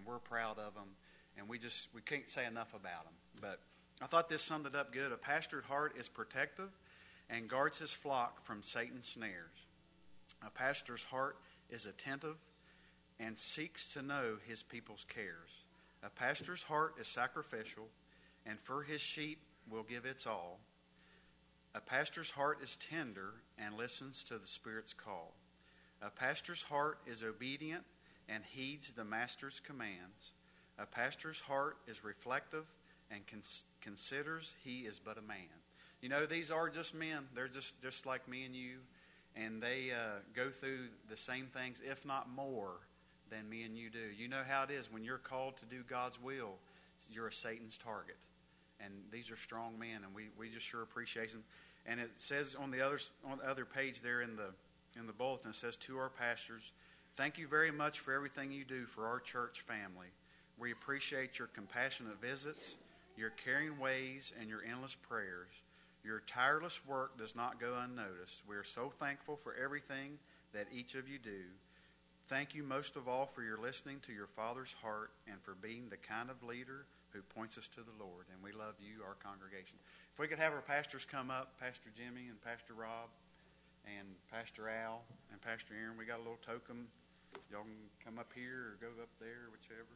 we're proud of them, and we can't say enough about them. But I thought this summed it up good. A pastored heart is protective and guards his flock from Satan's snares. A pastor's heart is attentive and seeks to know his people's cares. A pastor's heart is sacrificial, and for his sheep will give its all. A pastor's heart is tender and listens to the Spirit's call. A pastor's heart is obedient and heeds the master's commands. A pastor's heart is reflective and considers he is but a man. You know, these are just men. They're just like me and you, and they go through the same things, if not more, than me and you do. You know how it is when you're called to do God's will. You're a Satan's target, and these are strong men, and we just sure appreciate them. And it says on the other page there in the bulletin, it says, to our pastors, thank you very much for everything you do for our church family. We appreciate your compassionate visits, your caring ways, and your endless prayers. Your tireless work does not go unnoticed. We are so thankful for everything that each of you do. Thank you most of all for your listening to your Father's heart and for being the kind of leader who points us to the Lord. And we love you, our congregation. If we could have our pastors come up, Pastor Jimmy and Pastor Rob and Pastor Al and Pastor Aaron. We got a little token. Y'all can come up here or go up there, whichever.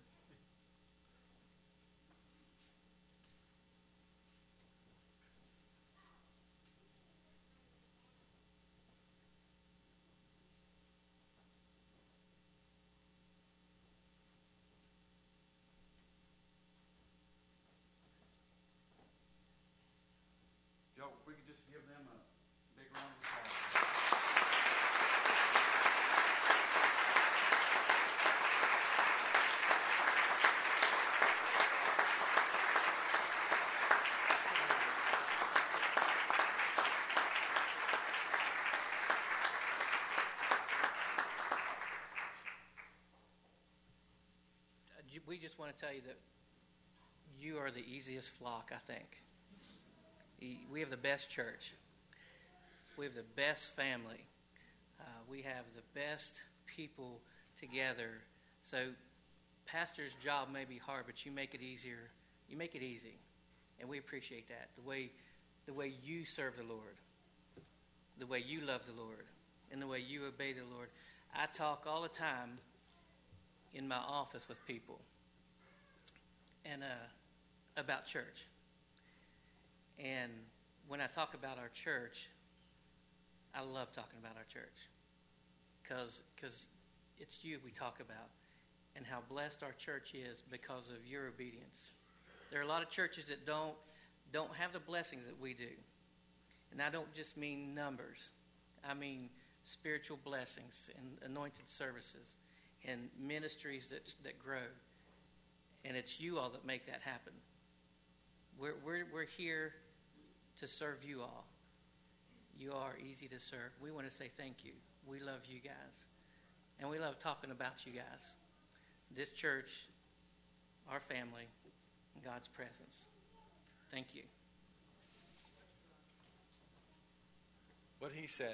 Joe, if we could just give them a big round of applause. We just want to tell you that you are the easiest flock, I think. We have the best church. We have the best family. We have the best people together. So pastor's job may be hard, but you make it easier. You make it easy. And we appreciate that. The way you serve the Lord, the way you love the Lord, and the way you obey the Lord. I talk all the time in my office with people and about church. And when I talk about our church, I love talking about our church because it's you we talk about and how blessed our church is because of your obedience. There are a lot of churches that don't have the blessings that we do. And I don't just mean numbers. I mean spiritual blessings and anointed services and ministries that grow. And it's you all that make that happen. We're here to serve you all. You are easy to serve. We want to say thank you. We love you guys. And we love talking about you guys. This church, our family, God's presence. Thank you. What he said.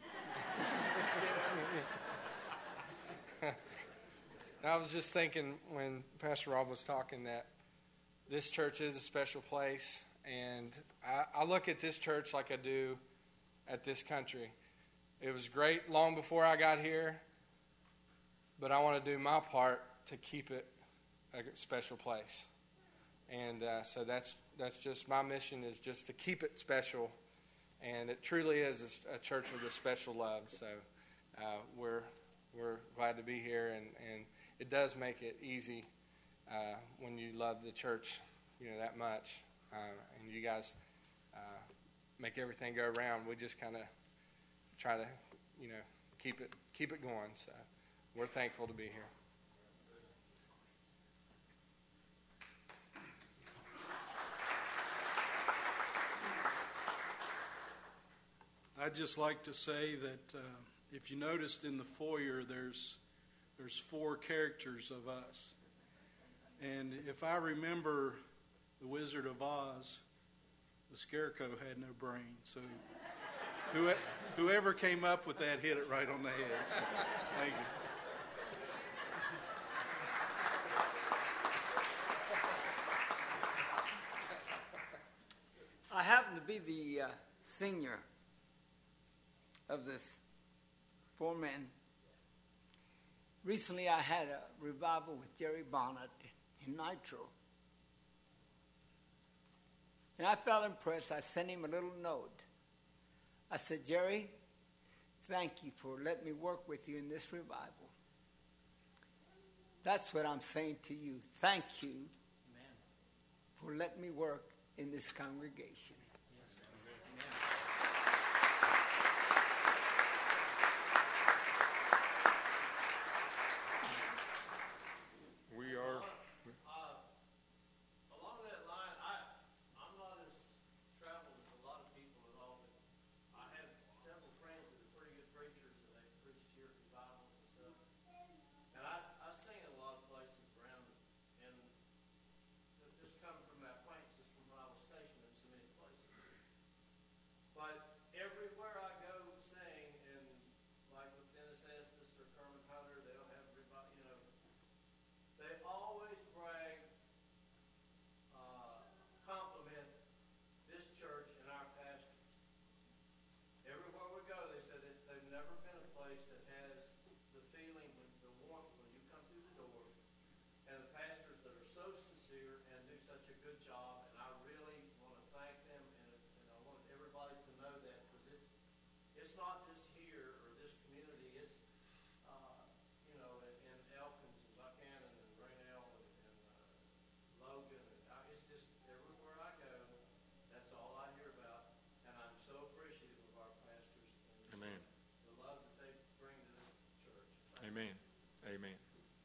I was just thinking when Pastor Rob was talking that this church is a special place, and I look at this church like I do at this country. It was great long before I got here, but I want to do my part to keep it a special place. And so that's just my mission, is just to keep it special, and it truly is a church with a special love. So we're glad to be here, and it does make it easy when you love the church, that much, and you guys make everything go around. We just kind of try to, keep it going. So we're thankful to be here. I'd just like to say that if you noticed in the foyer, there's 4 characters of us. And if I remember The Wizard of Oz, the Scarecrow had no brain. So whoever came up with that hit it right on the head. So, thank you. be the senior of this 4 men. Recently, I had a revival with Jerry Bonnet in Nitro. And I felt impressed. I sent him a little note. I said, Jerry, thank you for letting me work with you in this revival. That's what I'm saying to you. Thank you for letting me work in this congregation. We are. Along that line, I'm not as traveled as a lot of people at all, but I have several friends that are pretty good preachers, and they preach here at revivals and stuff. And I sing in a lot of places around, and just coming from my acquaintances from when I was stationed in so many places. But everywhere I go sing, and like with Dennis Estes or Kermit Hunter, they'll have they always brag, compliment this church and our pastors. Everywhere we go, they said that they've never been a place that has the feeling, the warmth when you come through the door, and the pastors that are so sincere and do such a good job. And I really want to thank them, and I want everybody to know that, because it's not just here or this community. It's in Elkins and Buchanan and Raynell and Logan. It's just everywhere I go, that's all I hear about. And I'm so appreciative of our pastors and Amen. the love that they bring to this church. Amen. Amen.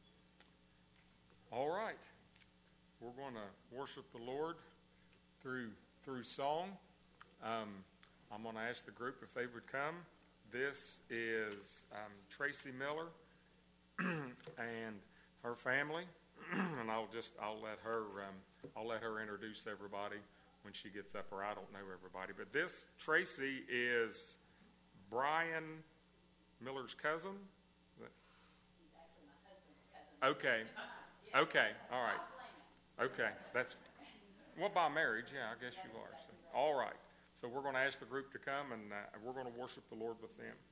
All right. We're going to worship the Lord through song. I'm going to ask the group if they would come. This is Tracy Miller and her family, and I'll let her introduce everybody when she gets up, or I don't know everybody. But this Tracy is Brian Miller's cousin. Okay, all right. Okay, that's by marriage. Yeah, I guess you are. So, all right. So we're going to ask the group to come, and we're going to worship the Lord with them.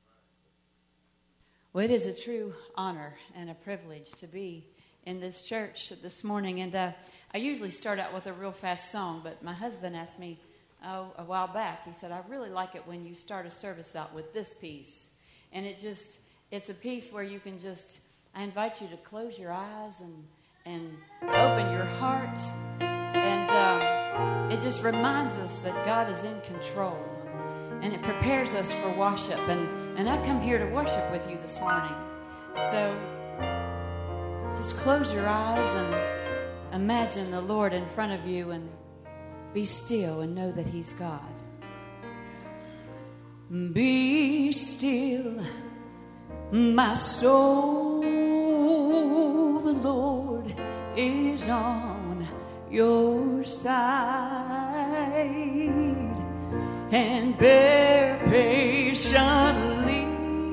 Well, it is a true honor and a privilege to be in this church this morning. And I usually start out with a real fast song, but my husband asked me a while back. He said, I really like it when you start a service out with this piece. And it's a piece where you can I invite you to close your eyes and open your heart. And it just reminds us that God is in control. And it prepares us for worship. And I come here to worship with you this morning. So just close your eyes and imagine the Lord in front of you, and be still and know that He's God. Be still, my soul, the Lord is on your side, and bear patiently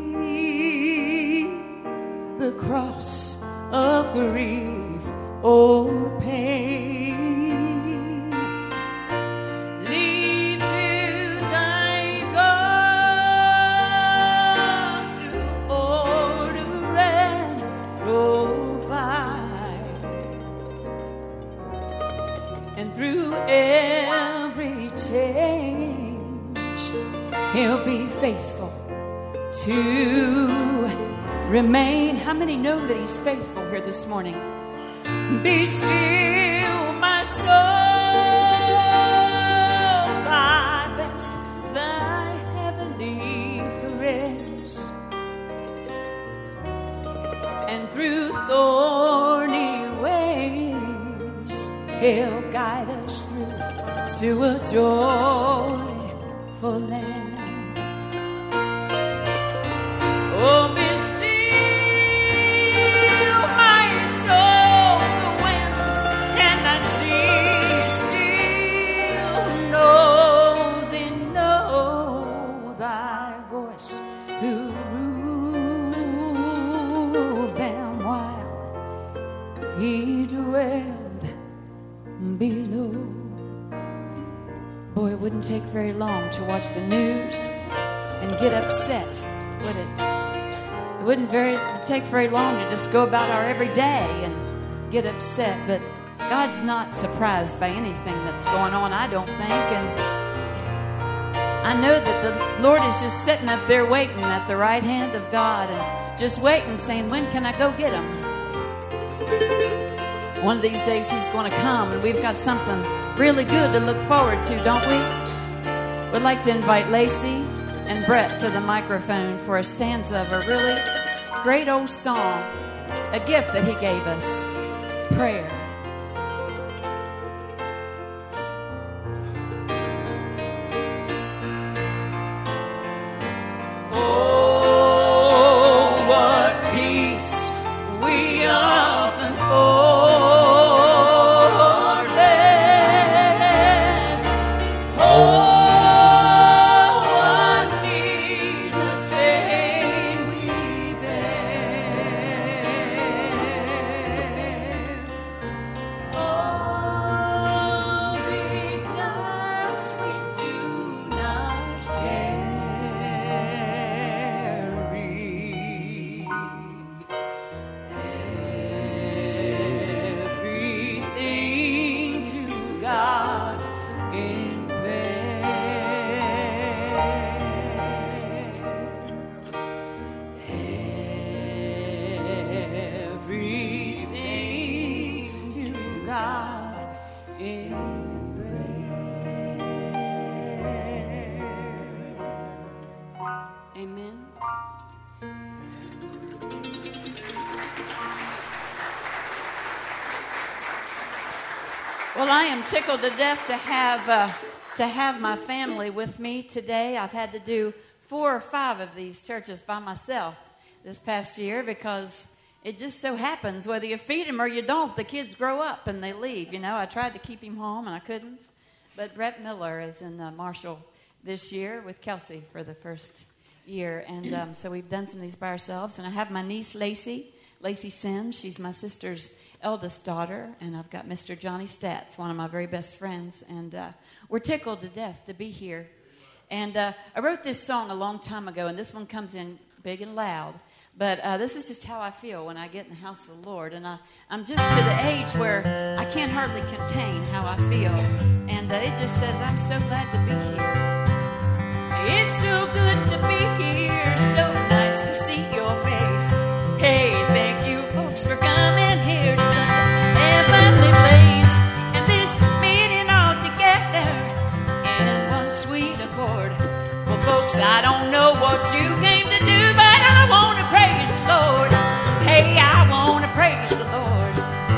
the cross of grief or pain. Leave to thy God to order and provide, and through every change He'll be faithful to remain. How many know that He's faithful here this morning? Be still, my soul, thy best, thy heavenly friends, and through thorny ways He'll guide us through to a joyful land. Oh, be still, my soul, the winds and the sea still know, they know thy voice who ruled them while He dwelled below. Boy, it wouldn't take very long to watch the news and get upset, would it? It wouldn't take very long to just go about our everyday and get upset. But God's not surprised by anything that's going on, I don't think. And I know that the Lord is just sitting up there waiting at the right hand of God and just waiting, saying, when can I go get him? One of these days he's going to come, and we've got something really good to look forward to, don't we? We'd like to invite Lacey and Brett to the microphone for a stanza of a really great old song, a gift that he gave us, prayer. Well, I am tickled to death to have my family with me today. I've had to do 4 or 5 of these churches by myself this past year because it just so happens, whether you feed them or you don't, the kids grow up and they leave. You know, I tried to keep him home and I couldn't. But Brett Miller is in Marshall this year with Kelsey for the first year. And so we've done some of these by ourselves. And I have my niece, Lacey Sims. She's my sister's eldest daughter, and I've got Mr. Johnny Stats, one of my very best friends, and we're tickled to death to be here. And I wrote this song a long time ago, and this one comes in big and loud, but this is just how I feel when I get in the house of the Lord, and I'm just to the age where I can't hardly contain how I feel, and it just says, I'm so glad to be here. It's so good to be here, so nice to see your face. Hey, thank you folks for coming here to such a family place, and this meeting all together in one sweet accord. Well, folks, I don't know what you came to do, but I want to praise the Lord. Hey, I want to praise the Lord.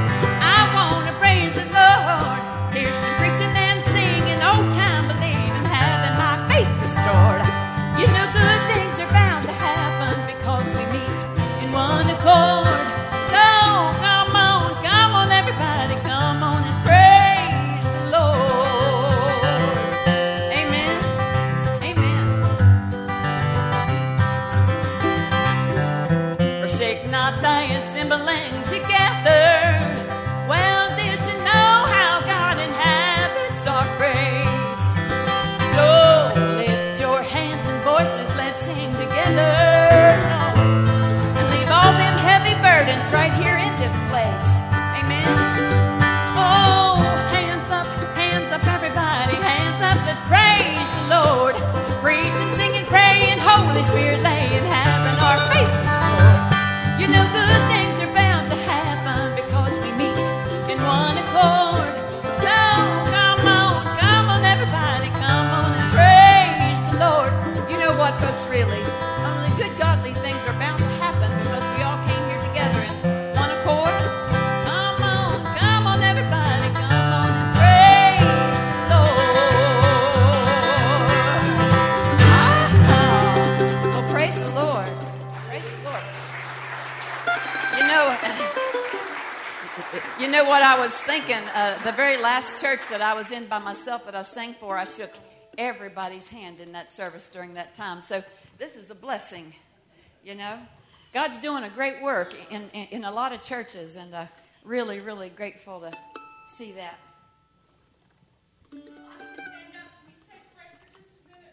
I want to praise the Lord. Here's some preaching and singing, old time believing, having my faith restored. You know good things are bound to happen because we meet in one accord. So come on, everybody, come on and praise the Lord. Amen. Amen. Forsake not thy assembling together. Well, did you know how God inhabits our praise? So lift your hands and voices, let's sing together. All them heavy burdens right here in this place. Amen. Oh, hands up, everybody. Hands up, let's praise the Lord. Preaching, singing, praying, Holy Spirit laying, having our faith restored. You know good things are bound to happen because we meet in one accord. So come on, everybody. Come on and praise the Lord. You know what, folks, really? Only good, godly things are bound to happen because we all came here together in one accord. Come on, everybody, come on and praise the Lord. Well, praise the Lord. Praise the Lord. You know what I was thinking? The very last church that I was in by myself that I sang for, I shook everybody's hand in that service during that time. So this is a blessing, you know. God's doing a great work in a lot of churches, and really, really grateful to see that.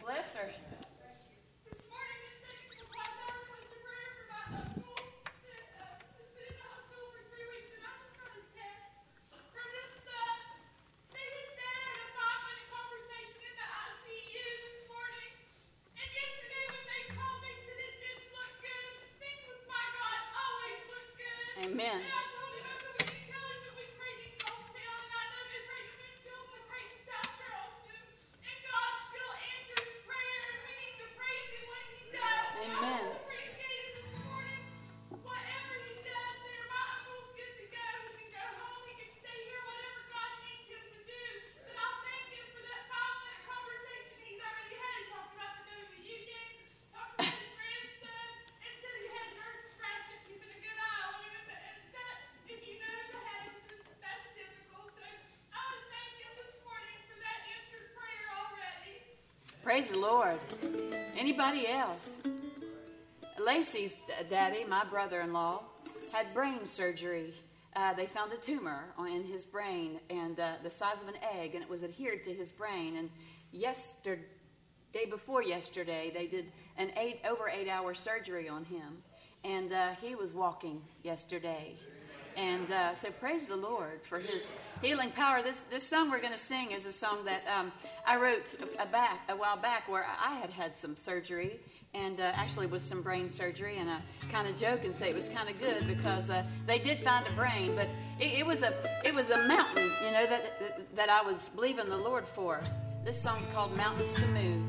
Bless her. This morning in second school class, I requested prayer for my uncle who's been in the hospital for 3 weeks, and I just got a text from his son. Me and his dad had a 5-minute conversation in the ICU this morning. And yesterday when they called, they said it didn't look good. Things with my God always look good. Amen. And I told him, I said, we can tell him that we prayed in Gulftown, and I know they prayed in Midfield, we prayed in South Charleston. And God still answers prayer, and we need to praise Him when He does. Amen. I just appreciate it this morning. Whatever He does there, my uncle's good to go. He can go home, he can stay here, whatever God needs him to do. But I'll thank Him for that 5-minute conversation he's already had. He talked about the WU game, talked about his grandson, and said he had nerve scratching, keeping a good eye on him. And that's, if you know the Haddisons, that's typical. So I want to thank Him this morning for that answered prayer already. Praise the Lord. Anybody else? Lacey's daddy, my brother-in-law, had brain surgery. They found a tumor in his brain and the size of an egg, and it was adhered to his brain. And day before yesterday, they did an over 8-hour surgery on him, and he was walking yesterday. And so praise the Lord for His healing power. This song we're going to sing is a song that I wrote a while back, where I had some surgery, and actually was some brain surgery. And I kind of joke and say it was kind of good because they did find a brain, but it was a mountain, you know, that I was believing the Lord for. This song's called "Mountains to Move."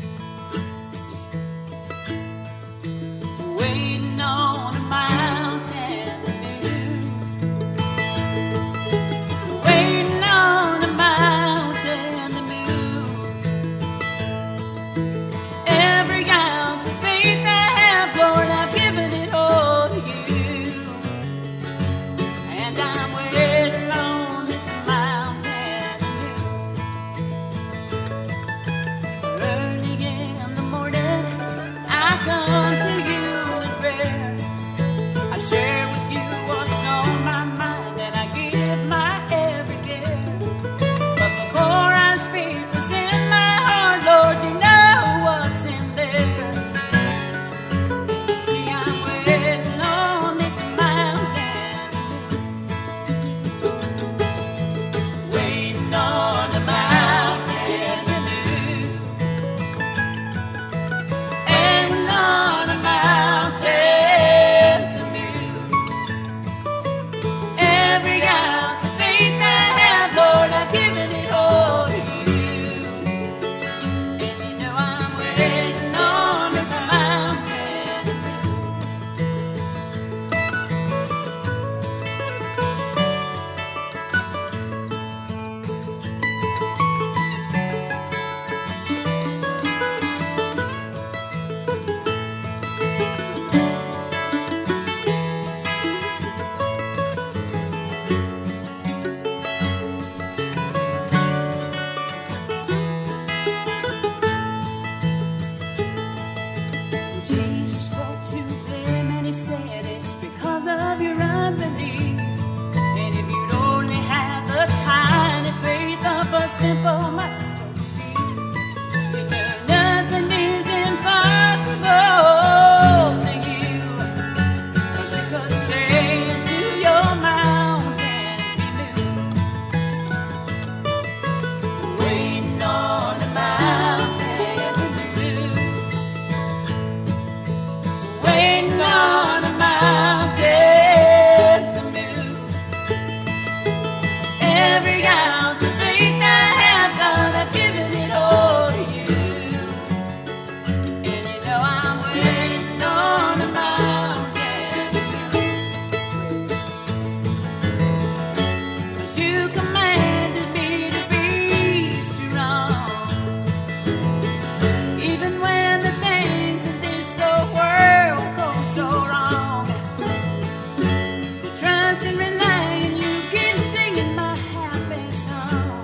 Waiting on a mountain. Simple mustard seed. You know nothing is impossible to you. 'Cause you could say to your mountain, be moved. Waiting on a mountain to move. Waiting on a mountain to move. Every ounce of faith I've given it all to you. And you know I'm waiting on a mountain. 'Cause you commanded me to be strong. Even when the things in this old world go so wrong. To trust and rely and you keep singing my happy song.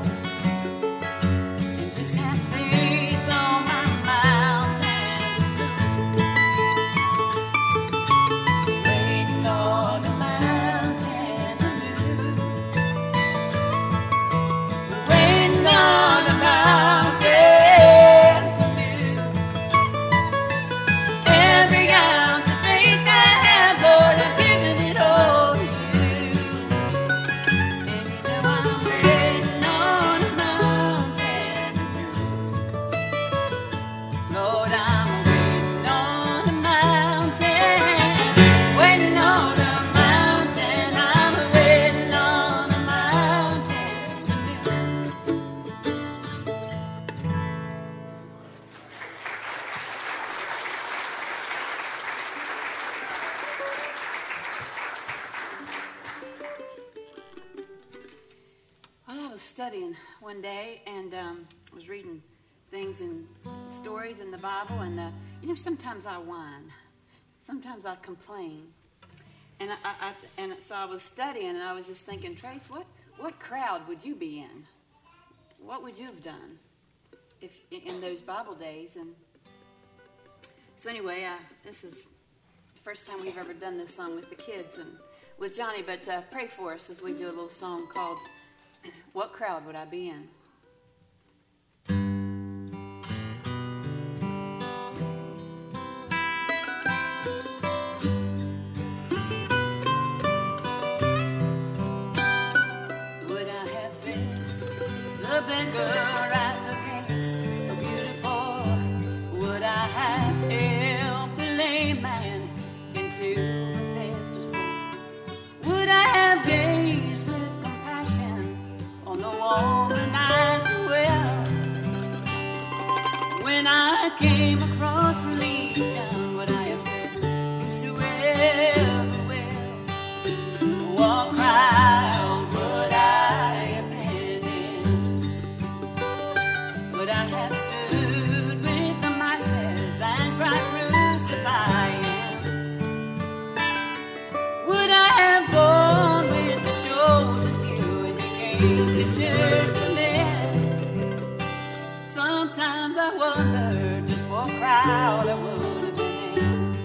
was studying one day and was reading things and stories in the Bible, and sometimes I whine, sometimes I complain, and so I was studying, and I was just thinking, Trace, what crowd would you be in? What would you have done if in those Bible days? And so anyway, this is the first time we've ever done this song with the kids and with Johnny, but pray for us as we do a little song called "What Crowd Would I Be In?" Would I have fed the beggar at the gates, beautiful? Would I have helped the lame man into Bethesda's pool? Would I have gazed with compassion on the woman I knew well? When I came across Legion, would I have said, whosoever will? What crowd would I have been in? Would I have stood with the masses and cried, crucify him? Would I have gone with the chosen few and became fishers of men? Sometimes I wonder just what crowd I would have been in.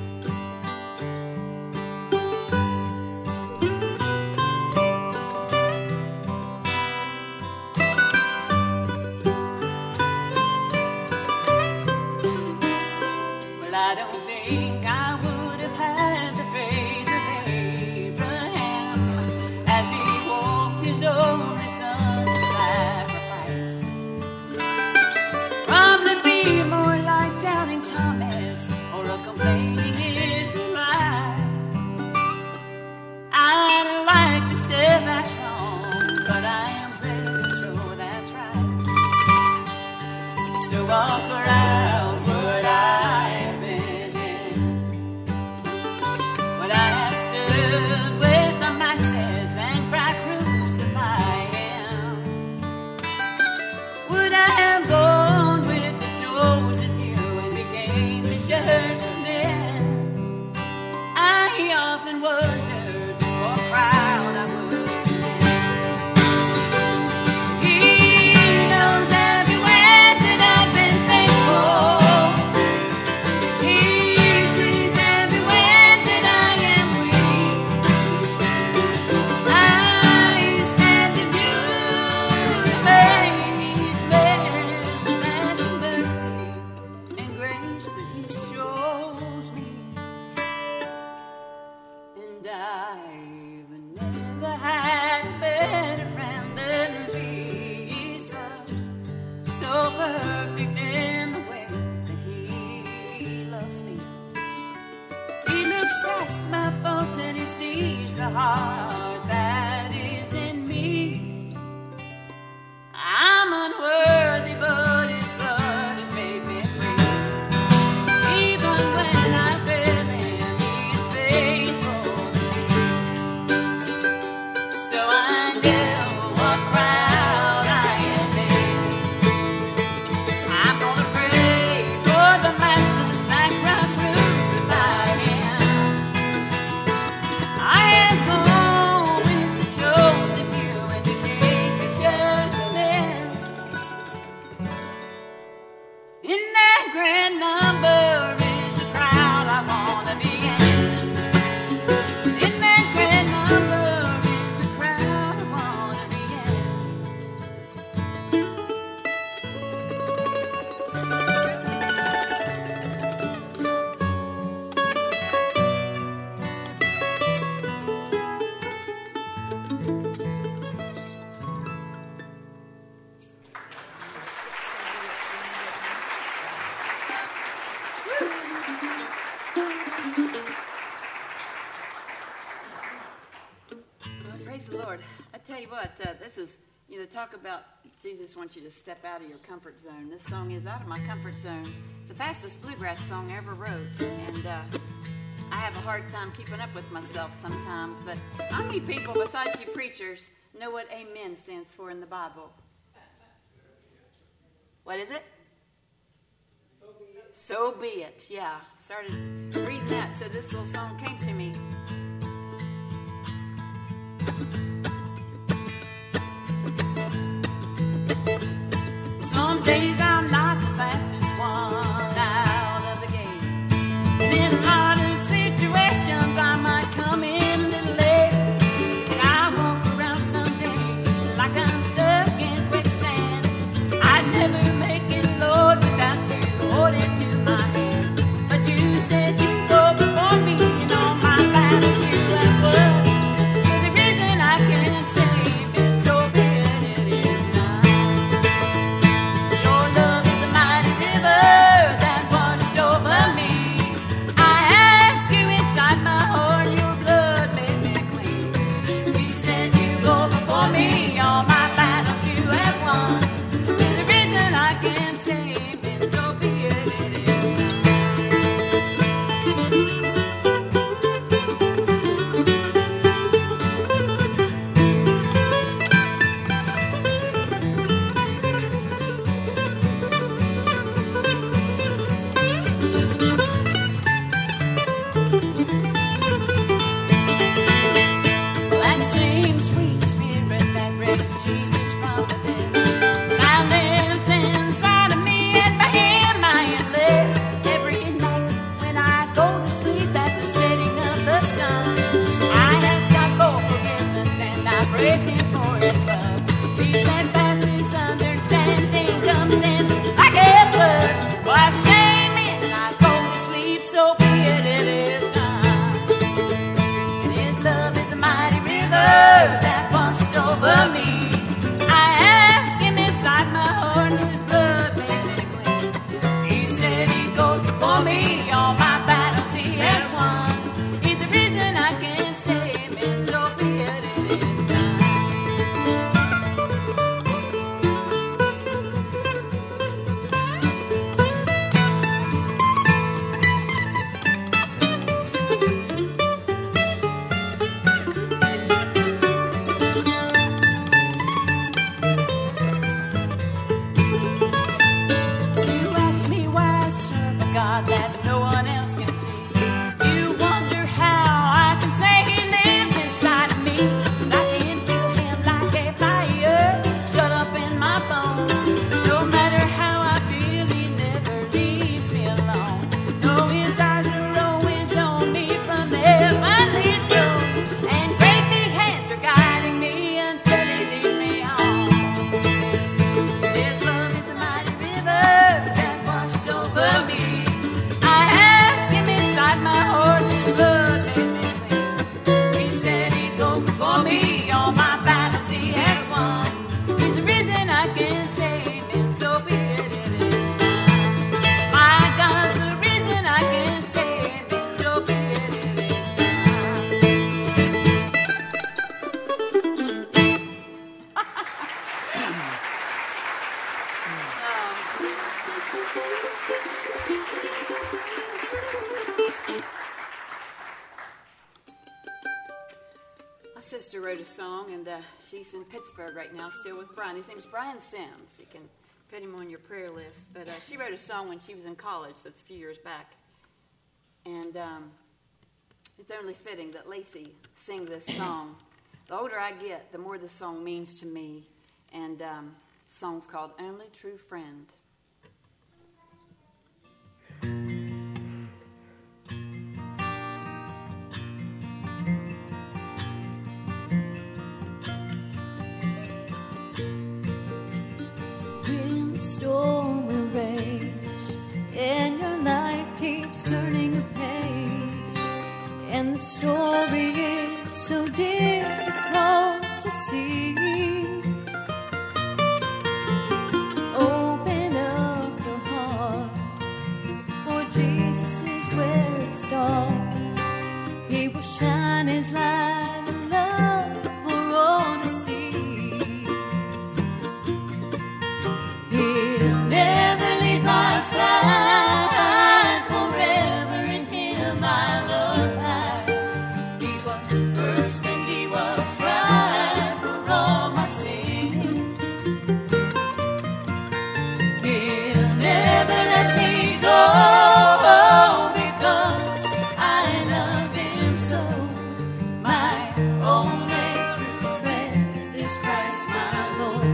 Well, I don't think I would have had the faith of Abraham as he walked his only son to sacrifice. Probably be more like doubting Thomas or a complaining Israelite. I'd like to say that's wrong, but I am pretty sure that's right. So walk around, would I have been in? Would I have stood with the masses and cried, crucify him? Would I have gone with the chosen few and became fishers of men? I often wonder just what crowd I would have been. He knows everywhere that I've been faithful. He sees everywhere that I am weak. I stand in beauty, mercy and grace that he shows me. And I've never had a better friend than Jesus, so perfect in the way that he loves me. He looks past my faults and he sees the heart that is in me. I'm unworthy, but his blood has made me free. Even when I fail him, he is faithful to me. So I know what crowd I am in. I'm gonna pray for the masses that cry, crucify him. I am going with the chosen few and became fishers of men. In that grand number is the crowd I wanna be in. In that grand number is the crowd I wanna be Well, praise the Lord. I tell you what, this is, talk about Jesus wants you to step out of your comfort zone. This song is out of my comfort zone. It's the fastest bluegrass song I ever wrote, and I have a hard time keeping up with myself sometimes, but how many people besides you preachers know what amen stands for in the Bible? What is it? So be it. Yeah. Started reading that, so this little song came to me. Some days I'm not the fastest one out of the gate. And in harder situations I might come in a little late. And I walk around some days like I'm stuck in quicksand. I'd never make it, Lord, without you holding to my hand. But you said you'd go before me and all my battles you have won. For the reason I can't save it, so bad it is done. Your love is a mighty river that washed over me. I ask you inside my heart, your blood made me clean. You said you go before me, all my battles you have won. For the reason I can't save it, so be it, it is done. That same sweet spirit that raised Jesus from the dead now lives inside of me, and by Him I am led. Every night when I go to sleep at the setting of the sun, I ask God for forgiveness and I praise Him for His love. Peace that passes understanding comes in like a flood. Why say me and I go to sleep, so be it, it is done. And His love is a mighty river that washed over me. I ask Him inside my heart, and His blood made me clean. He said He goes before me, all my battles He has won. He's the reason I can save Him, so be it, it is done. You ask me why I serve a God that no one else can see. You wonder how I can say He lives inside of me. And I can feel Him like a fire shut up in my bones. No matter how I feel, He never leaves me alone. No, His eyes are always on me from heavenly throne. And great big hands are guiding me until He leads me home. His love is a mighty river that washed over me. I ask Him inside my heart, His blood made me clean. He said He goes before me, all my battles He has won. He's the reason I can save Him, so be it, it is done. My God's the reason I can save Him, so be it, it is My sister wrote a song, and she's in Pittsburgh right now, still with Brian. His name's Brian Sims. You can put him on your prayer list. But she wrote a song when she was in college, so it's a few years back. And it's only fitting that Lacey sing this song. The older I get, the more this song means to me. And the song's called Only True Friend. When the storm will rage and your life keeps turning a page, and the story is so difficult to see, open up your heart, for Jesus is where it starts. He will shine His light and love for all to see. He'll never leave my side, forever in Him I love abide. He was first and He was tried for all Christ my Lord.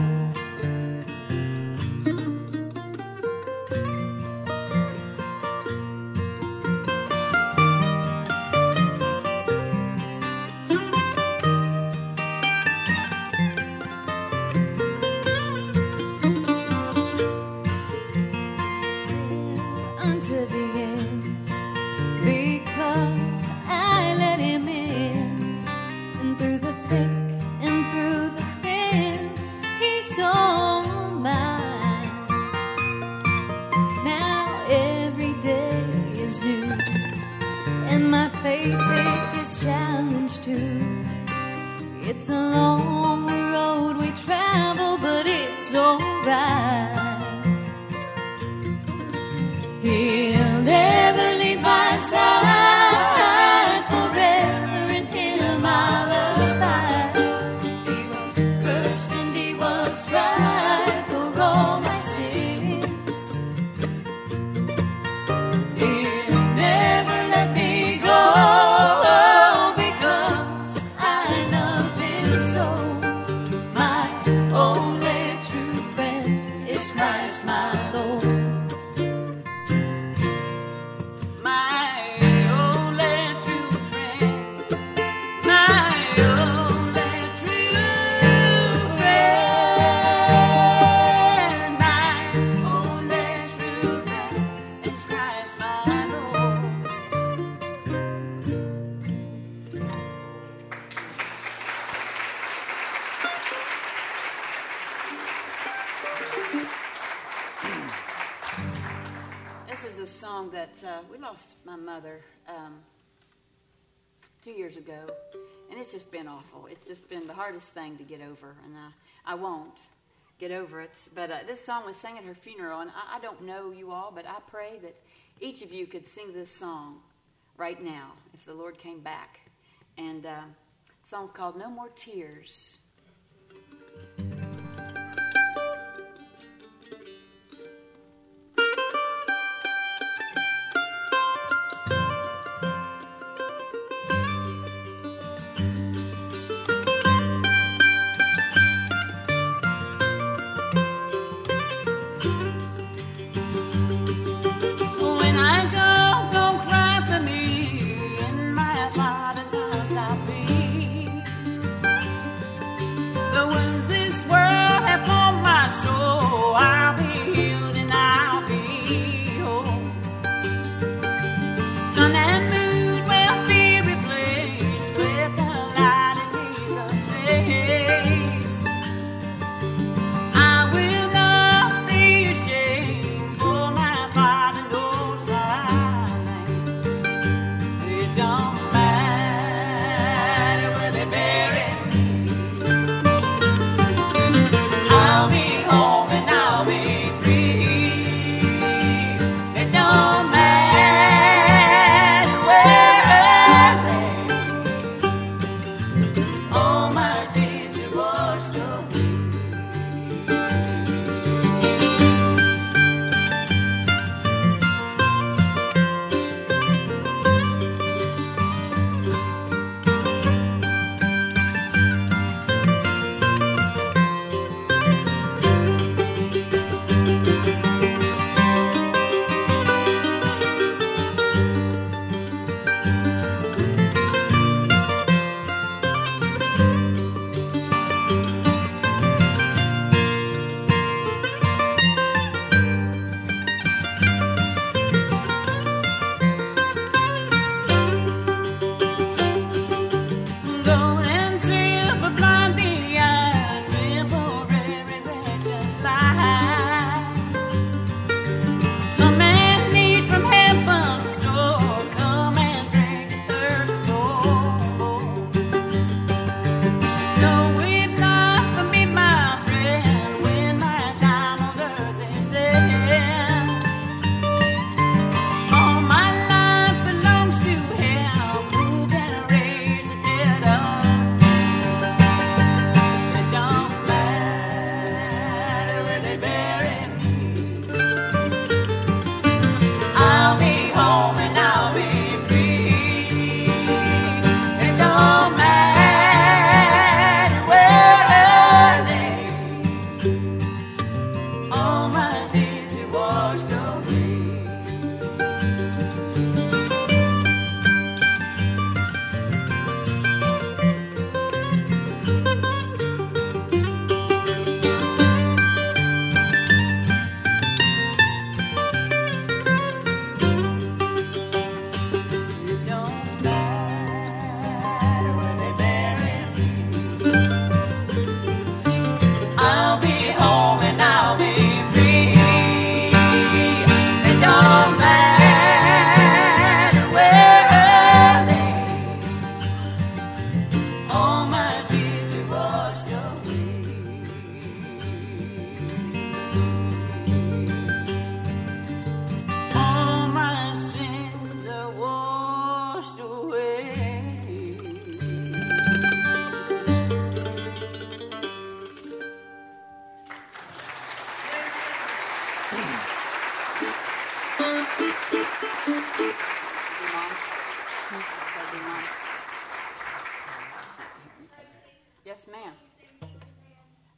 Unto the end, because I let him in, and through the thick and through the thin, he's all mine. Now every day is new, and my faith is challenged too. It's a long road we travel, but it's alright. He'll never leave my side, forever in him I'll abide. He was cursed and he was tried for all my sins. He'll never let me go, because I love him so. My only true friend is Christ my Lord. This is a song that we lost my mother 2 years ago, and it's just been awful. It's just been the hardest thing to get over, and I won't get over it. But this song was sang at her funeral, and I don't know you all, but I pray that each of you could sing this song right now if the Lord came back. And the song's called No More Tears. When I go, don't cry for me. In my Father's house I'll be.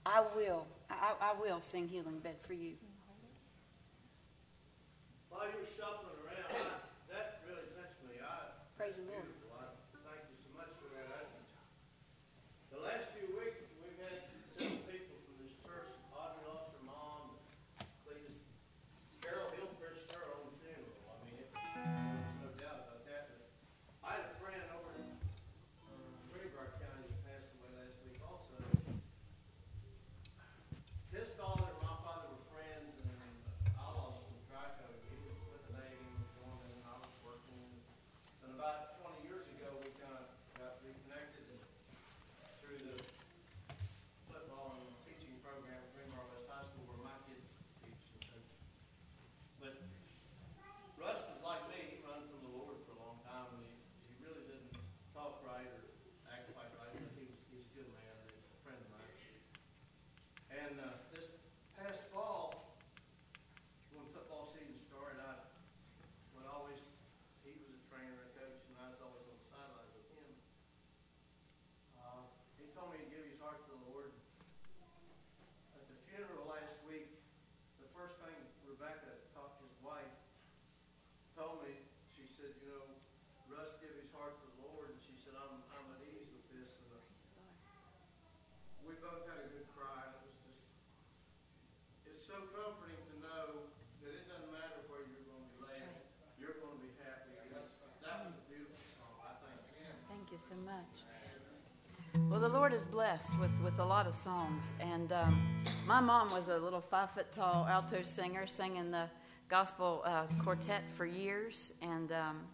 I will sing Healing Bed for you. While you were shuffling around, that really touched me. Praise the Lord. Thank you so much for that. The last few weeks, we've had several people from this church. Audrey lost her mom. Cletus, Carol Hill preached her own funeral. I mean, there's no doubt about that. But I had a friend over in Greenbrier County that passed away last week also. His father and my father were friends, and I lost him track of it. He was with the Navy, he was going, and I was working. And about 20 years ago, we kind of got reconnected through the football and teaching program at Greenbrier West High School, where my kids teach and coach. But Russ was like me. He run from the Lord for a long time, and he really didn't talk right or act quite right, but he's a good man, and he's a friend of mine. And this past fall, when football season started, he was a trainer and coach, and I was always on the sidelines with him. He told me to give his heart to the Lord. At the funeral last week, the first thing Rebecca, his wife, told me, she said, Russ gave his heart to the Lord, and she said, I'm at ease with this. And we both had a good cry. It's so comforting to know that it doesn't matter where you're going to be laying. You're going to be happy. That was a beautiful song, I think. Thank you so much. Well, the Lord is blessed with a lot of songs. And my mom was a little 5-foot-tall alto singer, sang in the gospel quartet for years. And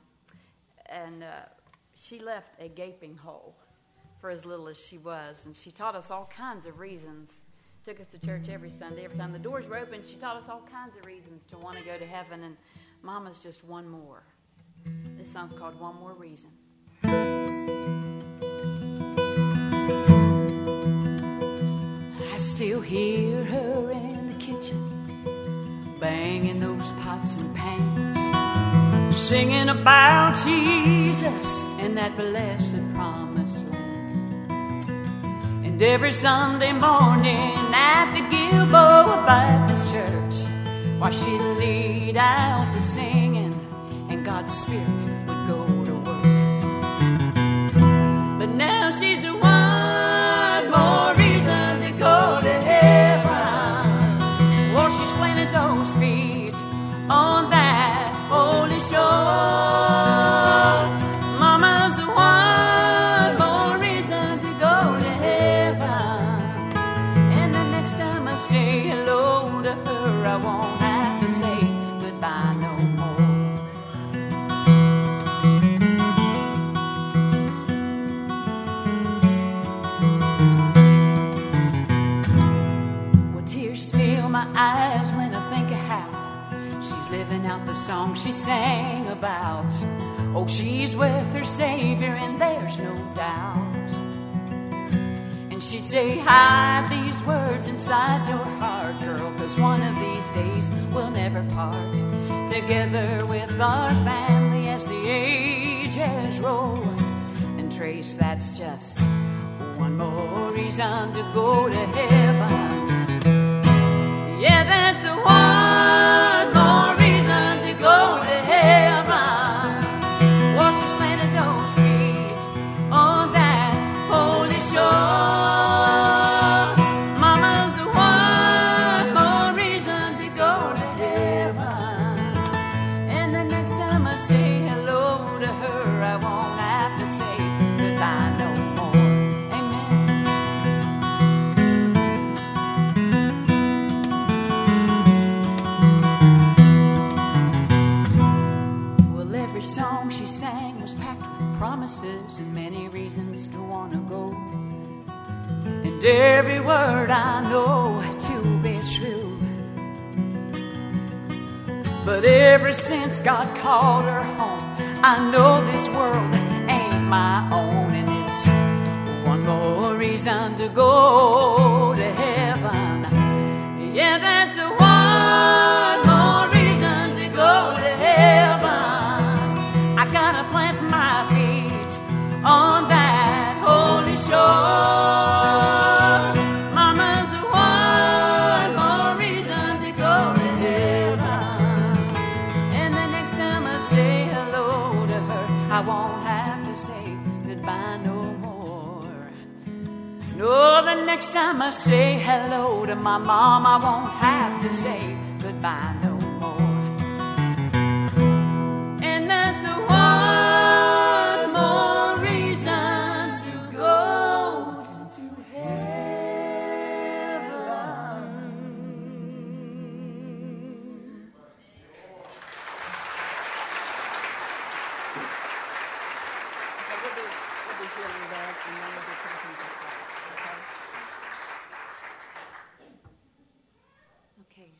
she left a gaping hole for as little as she was. And she taught us all kinds of reasons. Took us to church every Sunday. Every time the doors were open, she taught us all kinds of reasons to want to go to heaven. And Mama's just one more. This song's called One More Reason. I still hear her in the kitchen, banging those pots and pans, singing about Jesus and that blessed promised land. And every Sunday morning at the Gilboa Baptist Church, while she'd lead out the singing, and God's Spirit would go to work. But now she's the one more reason to go to heaven. Well, she's planted those feet on that holy shore. Mama's the one more reason to go to heaven. And the next time I say hello to her, I won't have to say goodbye no more. My eyes when I think of how she's living out the song she sang about. Oh, she's with her Savior and there's no doubt. And she'd say, hide these words inside your heart, girl, 'cause one of these days we'll never part. Together with our family as the ages roll. And Trace, that's just one more reason to go to heaven. Yeah, that's one more reason to go to heaven. Well, she's planted those feet on that holy shore. Mama's one more reason to go to heaven. And the next time I say hello to her, I won't have to say goodbye no more. Amen. Every song she sang was packed with promises and many reasons to want to go. And every word I know to be true. But ever since God called her home, I know this world ain't my own. And it's one more reason to go to heaven. Yeah, that's one more reason to go to heaven. I gotta plant my feet on that holy shore. Mama's one say hello to my mom, I won't have to say goodbye no more. And that's one more reason to go to heaven. We'll be healing that, and then we'll be talking about that. Okay.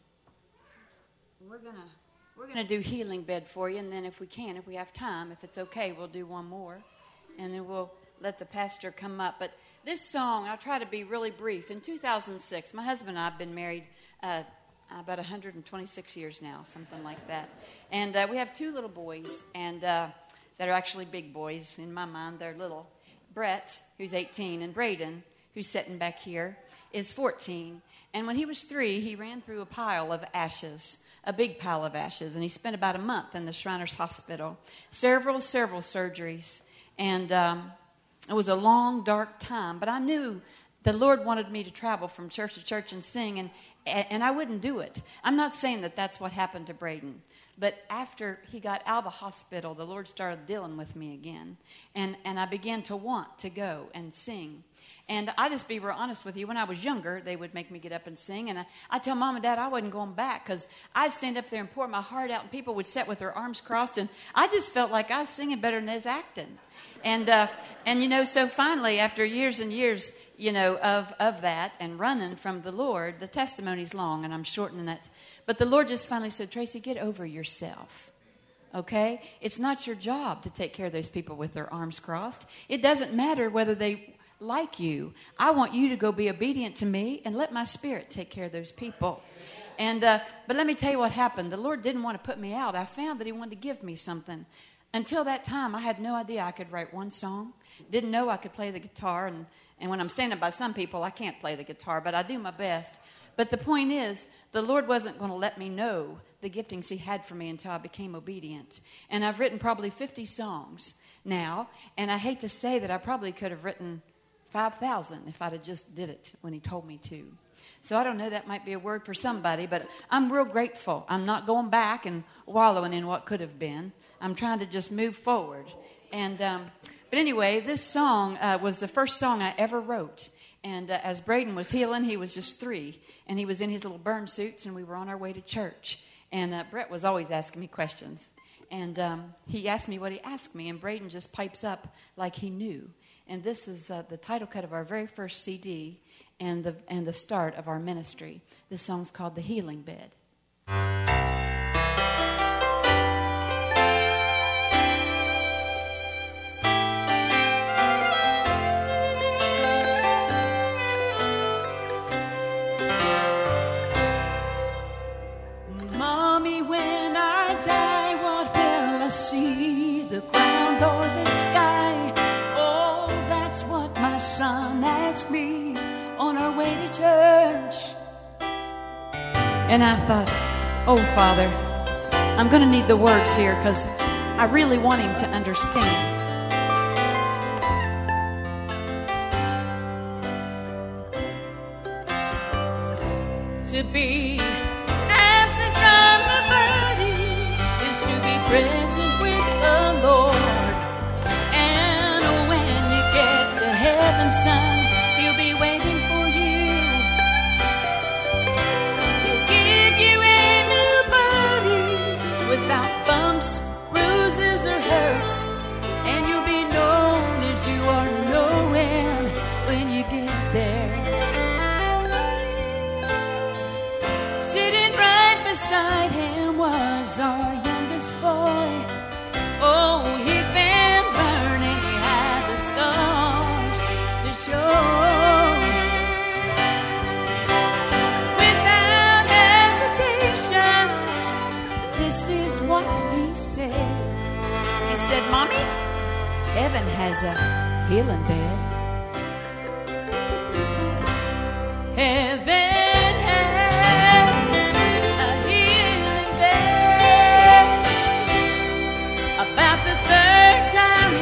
We're gonna do healing bed for you, and then if we have time, if it's okay, we'll do one more, and then we'll let the pastor come up. But this song, I'll try to be really brief. In 2006, my husband and I have been married about 126 years now, something like that, and we have two little boys, and that are actually big boys in my mind. They're little. Brett, who's 18, and Braden, who's sitting back here, is 14. And when he was 3, he ran through a pile of ashes, a big pile of ashes, and he spent about a month in the Shriners Hospital, several surgeries. And it was a long, dark time, but I knew the Lord wanted me to travel from church to church and sing, and I wouldn't do it. I'm not saying that that's what happened to Braden, but after he got out of the hospital, the Lord started dealing with me again, and I began to want to go and sing. And I just be real honest with you, when I was younger, they would make me get up and sing, and I'd tell Mom and Dad I wasn't going back, because I'd stand up there and pour my heart out, and people would sit with their arms crossed, and I just felt like I was singing better than I was acting. And you know, so finally, after years and years, you know, of that and running from the Lord, the testimony's long, and I'm shortening it. But the Lord just finally said, Tracy, get over yourself, okay? It's not your job to take care of those people with their arms crossed. It doesn't matter whether they like you. I want you to go be obedient to me and let my Spirit take care of those people. And but let me tell you what happened. The Lord didn't want to put me out. I found that He wanted to give me something. Until that time, I had no idea I could write one song. Didn't know I could play the guitar. And when I'm standing by some people, I can't play the guitar, but I do my best. But the point is, the Lord wasn't going to let me know the giftings He had for me until I became obedient. And I've written probably 50 songs now, and I hate to say that I probably could have written 5,000 if I'd have just did it when He told me to. So I don't know, that might be a word for somebody, but I'm real grateful. I'm not going back and wallowing in what could have been. I'm trying to just move forward. And but anyway, this song was the first song I ever wrote. And as Braden was healing, he was just 3. And he was in his little burn suits, and we were on our way to church. And Brett was always asking me questions. And he asked me what he asked me, and Braden just pipes up like he knew. And this is the title cut of our very first CD and the start of our ministry. This song's called The Healing Bed. Mommy, when I die, what will I see? The ground or the sky? Oh, that's what my son asked me on our way to church. And I thought, oh, Father, I'm going to need the words here because I really want him to understand. To be absent from the body is to be present with the Lord. And when you get to heaven, son, He'll be waiting for you. He'll give you a new body without bumps, bruises, or hurts. And you'll be known as you are known when you get there. Sitting right beside him was our youngest boy. Oh, he'd been burning, he had the scars to show. Without hesitation, this is what he said. He said, Mommy, heaven has a healing bed. Heaven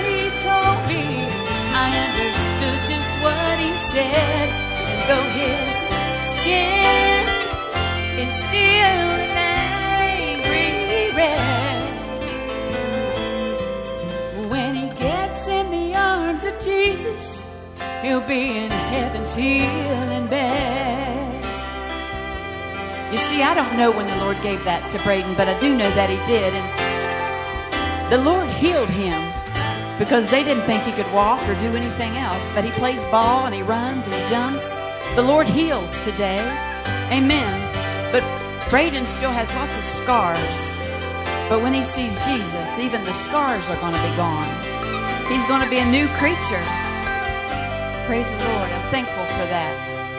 said, and though his he'll be in heaven's healing bed. You see, I don't know when the Lord gave that to Braden, but I do know that he did. And the Lord healed him because they didn't think he could walk or do anything else. But he plays ball and he runs and he jumps. The Lord heals today. Amen. But Braden still has lots of scars. But when he sees Jesus, even the scars are going to be gone. He's going to be a new creature. Praise the Lord. I'm thankful for that.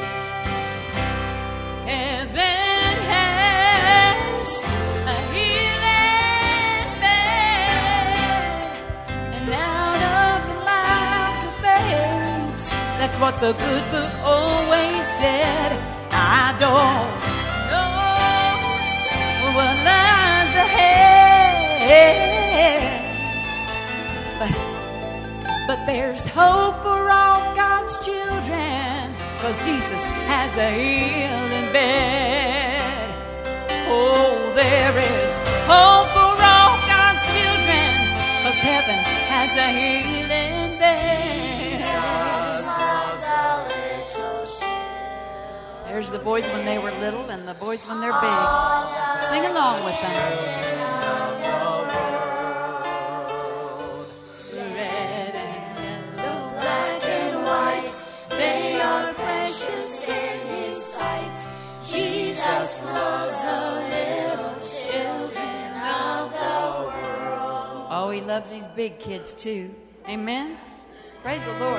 Heaven has a healing bed, and out of the mouths of babes, that's what the good book always said. I don't know what lies ahead, but there's hope for all God's children, 'cause Jesus has a healing bed. Oh, there is hope for all God's children, 'cause heaven has a healing bed. There's the boys when they were little and the boys when they're big. Sing along with them. Red and yellow, black and white, they are precious in His sight. Jesus loves the little children of the world. Oh, He loves these big kids too. Amen? Praise the Lord.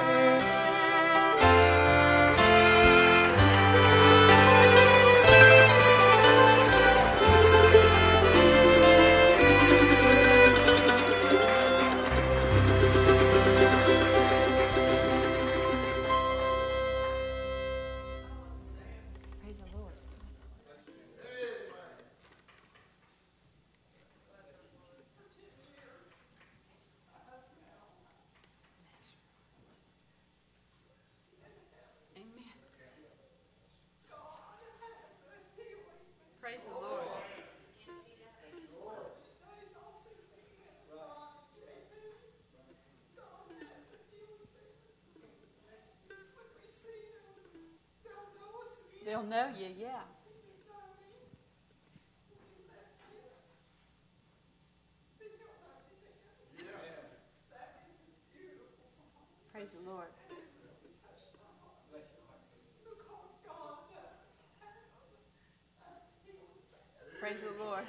They'll know you, yeah. Praise the Lord. Praise the Lord.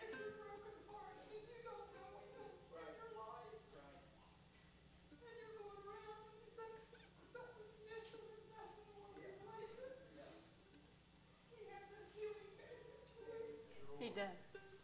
He does.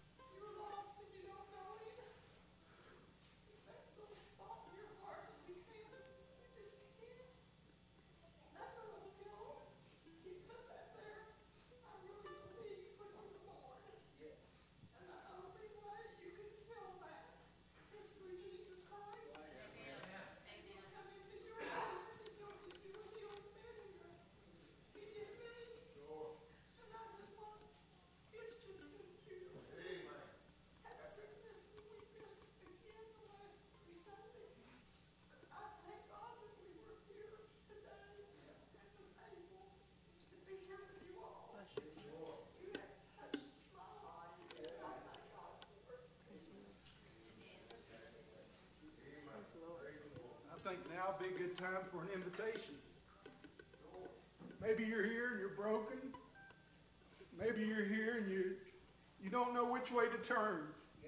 I think now would be a good time for an invitation. Maybe you're here and you're broken. Maybe you're here and you don't know which way to turn.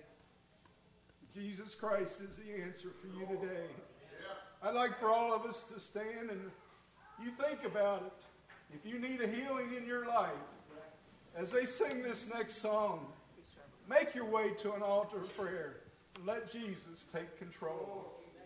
Jesus Christ is the answer for you today. I'd like for all of us to stand and you think about it. If you need a healing in your life, as they sing this next song, make your way to an altar of prayer and let Jesus take control.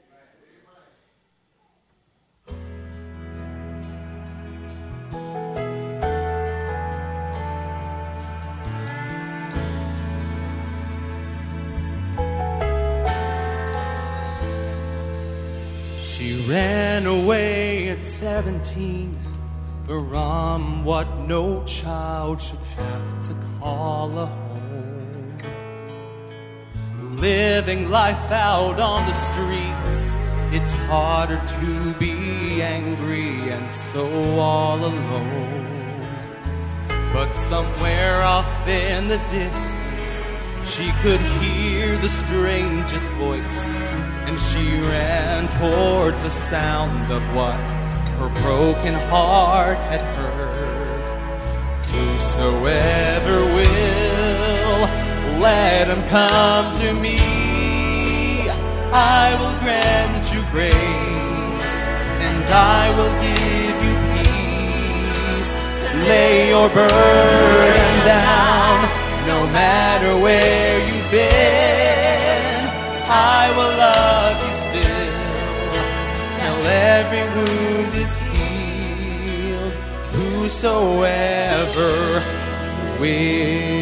She ran away at 17 from what no child should have to call a home. Living life out on the streets it's harder to be angry and so all alone. But somewhere off in the distance, she could hear the strangest voice, and she ran towards the sound of what her broken heart had heard. Whosoever will, let him come to me. I will grant you grace, and I will give you peace. Lay your burden down, no matter where you've been. I will love you still, till every wound is healed. Whosoever will.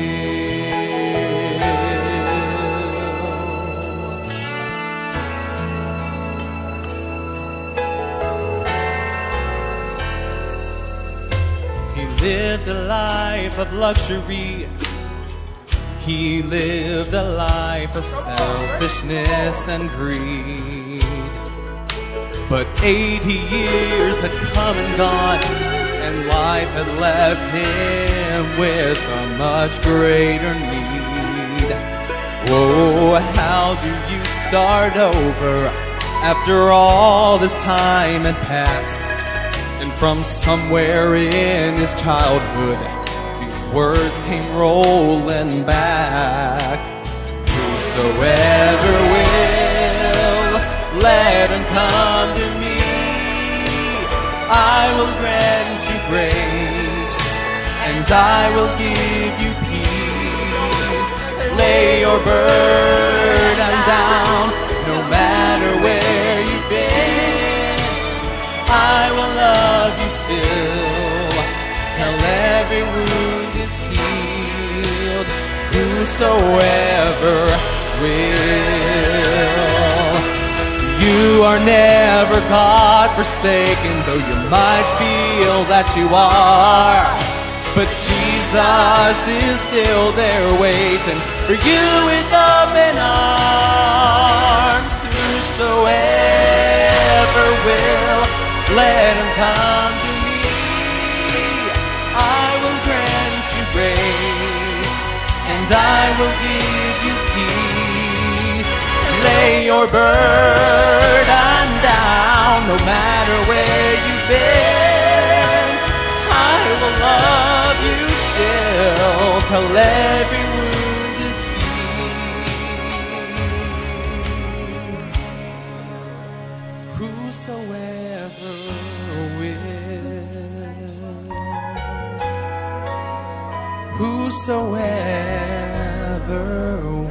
He lived a life of luxury. He lived a life of selfishness and greed. But 80 years had come and gone, and life had left him with a much greater need. Oh, how do you start over after all this time had passed? And from somewhere in his childhood, these words came rolling back. Whosoever will, let him come to me. I will grant you grace, and I will give you peace. Lay your burden down, no matter where you've been. I will love you still, till every wound is healed. Whosoever will. You are never God forsaken, though you might feel that you are. But Jesus is still there waiting for you with open arms. Whosoever will, let him come to me. I will grant you grace, and I will give you peace. Lay your burden down, no matter where you've been. I will love you still, till every wound is healed. Whosoever will, whosoever will.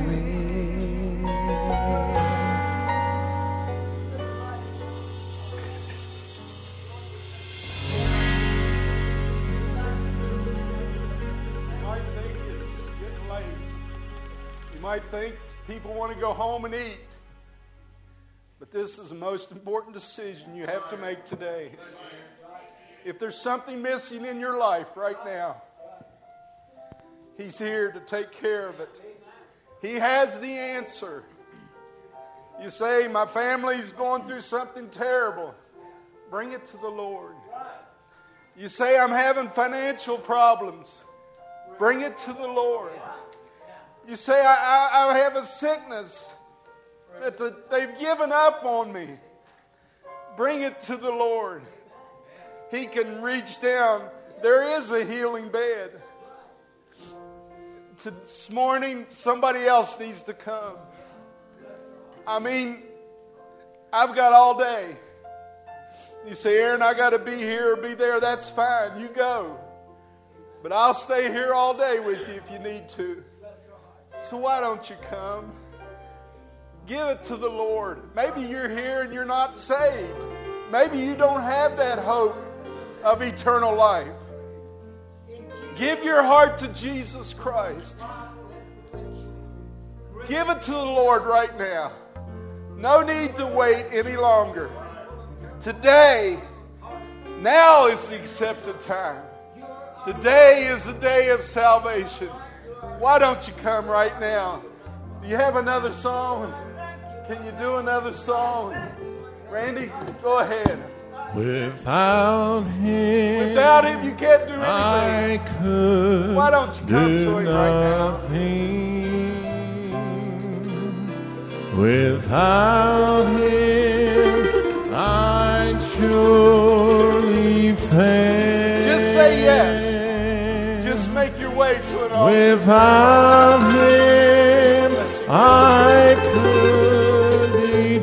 You might think people want to go home and eat, but this is the most important decision you have to make today. If there's something missing in your life right now, He's here to take care of it. He has the answer. You say, my family's going through something terrible. Bring it to the Lord. You say, I'm having financial problems. Bring it to the Lord. You say, I have a sickness that they've given up on me. Bring it to the Lord. He can reach down. There is a healing bed. This morning, somebody else needs to come. I mean, I've got all day. You say, Aaron, I got to be here or be there. That's fine. You go. But I'll stay here all day with you if you need to. So why don't you come? Give it to the Lord. Maybe you're here and you're not saved. Maybe you don't have that hope of eternal life. Give your heart to Jesus Christ. Give it to the Lord right now. No need to wait any longer. Today, now is the accepted time. Today is the day of salvation. Why don't you come right now? Do you have another song? Can you do another song? Randy, go ahead. Without Him, Without Him, you can't do anything. I could Why don't you come do to Him right now? nothing. Without Him, I'd surely fail. Just say yes. Just make your way to an altar. Without Him, I could be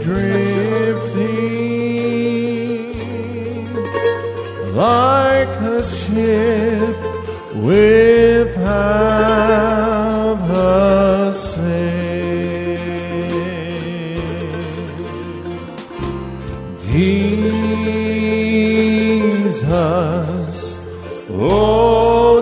drifting like a ship without a sail. Jesus, oh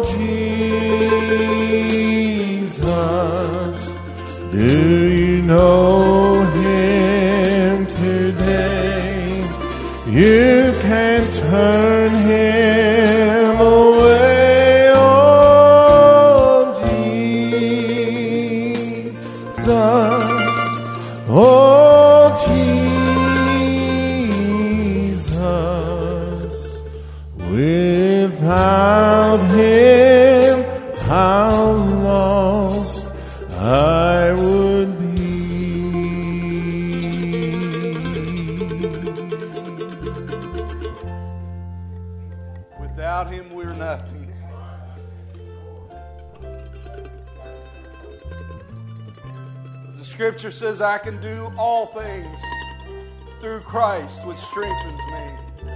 Jesus, do you know Him today? You can turn Him away, oh Jesus, oh Jesus. Without Him, how lost I would be. Without Him, we're nothing. The Scripture says, I can do all things through Christ, which strengthens me.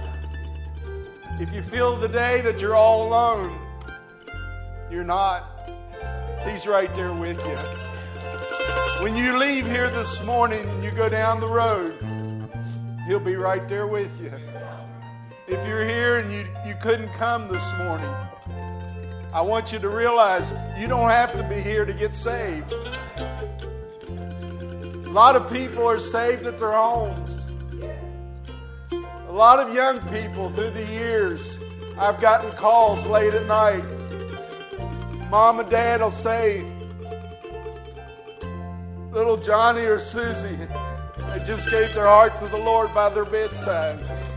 If you feel today that you're all alone, you're not. He's right there with you. When you leave here this morning and you go down the road, He'll be right there with you. If you're here and you couldn't come this morning, I want you to realize you don't have to be here to get saved. A lot of people are saved at their homes. A lot of young people through the years, I've gotten calls late at night. Mom and Dad will say, little Johnny or Susie, they just gave their heart to the Lord by their bedside.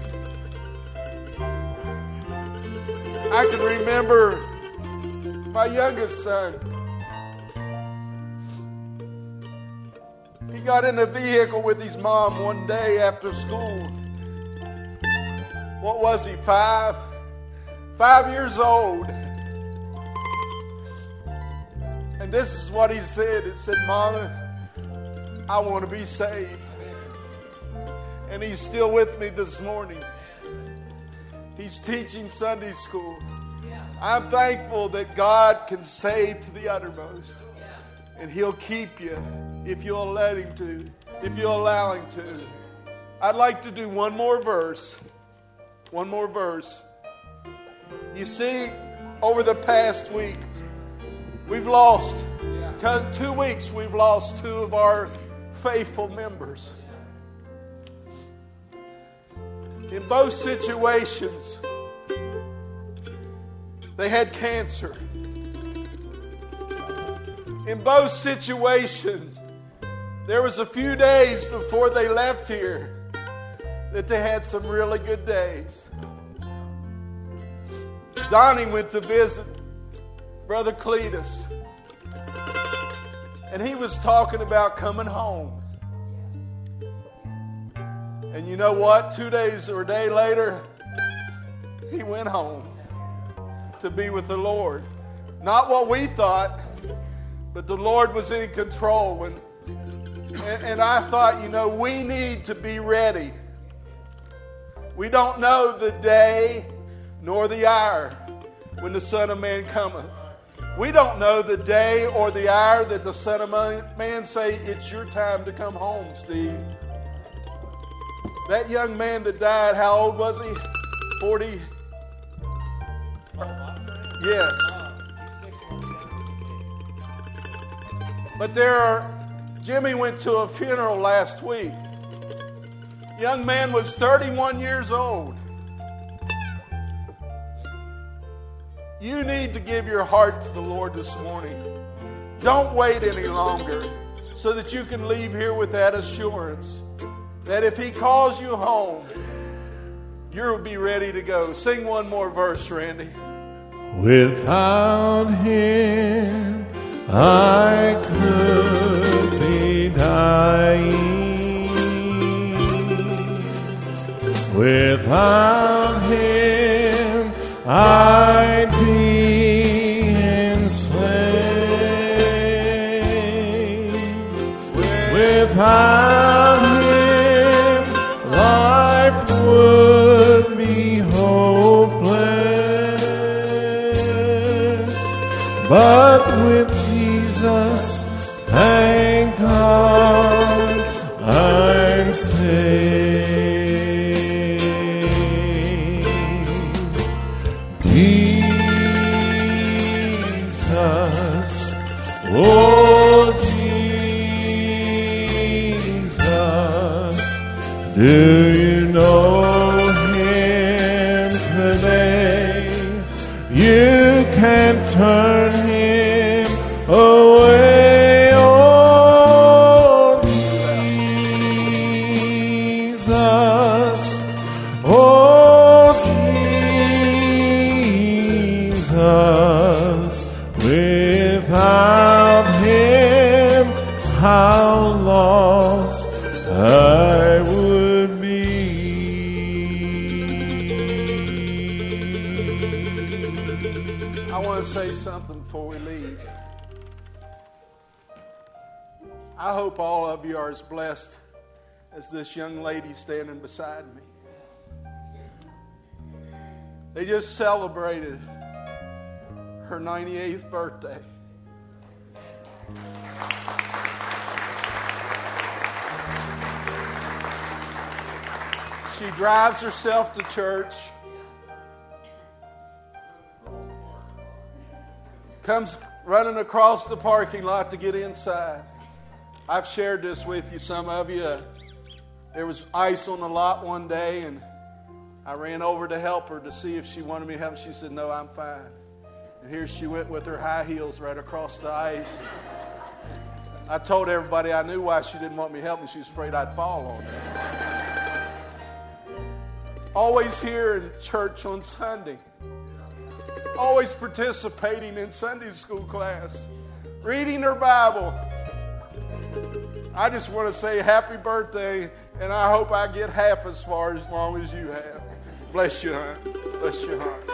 I can remember my youngest son. He got in a vehicle with his mom one day after school. What was he, 5? 5 years old. And this is what he said. He said, Mama, I want to be saved. And he's still with me this morning. He's teaching Sunday school. I'm thankful that God can save to the uttermost. And He'll keep you if you'll let Him to, if you'll allow Him to. I'd like to do one more verse. One more verse. You see, over the past week, we've lost, 2 weeks, we've lost 2 of our faithful members. In both situations, they had cancer. In both situations, there was a few days before they left here that they had some really good days. Donnie went to visit Brother Cletus, and he was talking about coming home. And you know what? 2 days or a day later, he went home to be with the Lord. Not what we thought, but the Lord was in control. And I thought, we need to be ready. We don't know the day nor the hour when the Son of Man cometh. We don't know the day or the hour that the Son of Man say, it's your time to come home, Steve. That young man that died, how old was he? 40? Yes. But Jimmy went to a funeral last week. Young man was 31 years old. You need to give your heart to the Lord this morning. Don't wait any longer so that you can leave here with that assurance that if He calls you home, you'll be ready to go. Sing one more verse, Randy. Without Him, I could be dying. Without Him, I'd be enslaved. Without Him, life would be hopeless. But with Jesus, thank God, I'm saved. Jesus, oh Jesus, do you know Him today? You can't turn Him away. Oh Jesus, oh Jesus, without Him, how lost I would be. I want to say something before we leave. I hope all of you are as blessed as this young lady standing beside me. They just celebrated her 98th birthday. She drives herself to church, comes running across the parking lot to get inside. I've shared this with you, some of you. There was ice on the lot one day, and I ran over to help her to see if she wanted me to help. She said, "No, I'm fine." And here she went with her high heels right across the ice. I told everybody I knew why she didn't want me helping. She was afraid I'd fall on her. Always here in church on Sunday. Always participating in Sunday school class. Reading her Bible. I just want to say happy birthday, and I hope I get half as far as long as you have. Bless you, hon. Bless your heart.